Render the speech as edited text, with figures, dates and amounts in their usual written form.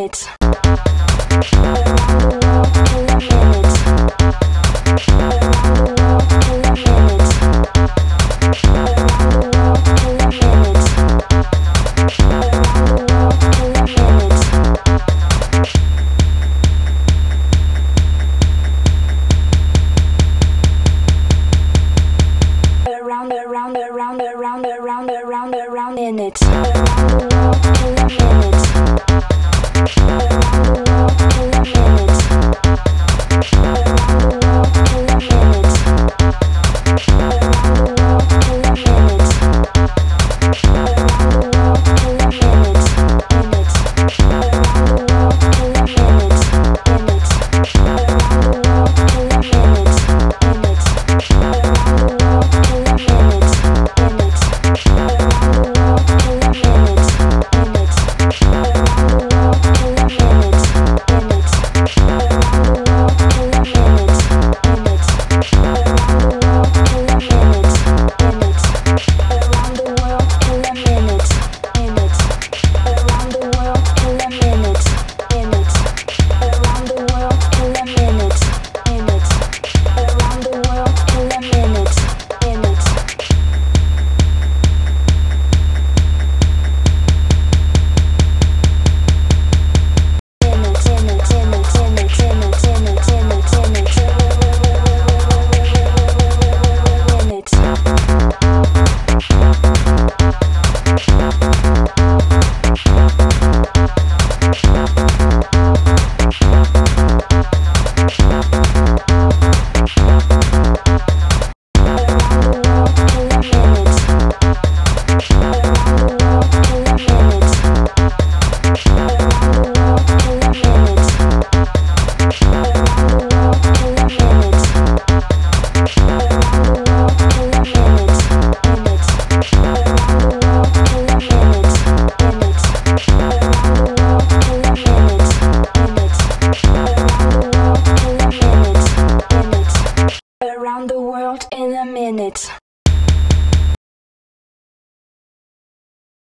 minute. Around the world in a minute. Around the world in a minute. Around the world in a minute. Around the world in a minute. Around in it. Around the world in a minute. Around the world in a minute. Around the world in a minute. Around the world in a minute. Around the world in a minute. In it. Around the world in a minute. In it. Around the world in a minute. In it. Around the world in a minute. In it. Around the world in a minute. In it. Around the world in a minute. In it. Around the world in a minute. In it. Around the world in a minute. In it. Around the world in a minute. In it. Around the world in a minute. In it. Around the world in a minute. In it. Around the world in a minute. In it. Around the world in a minute.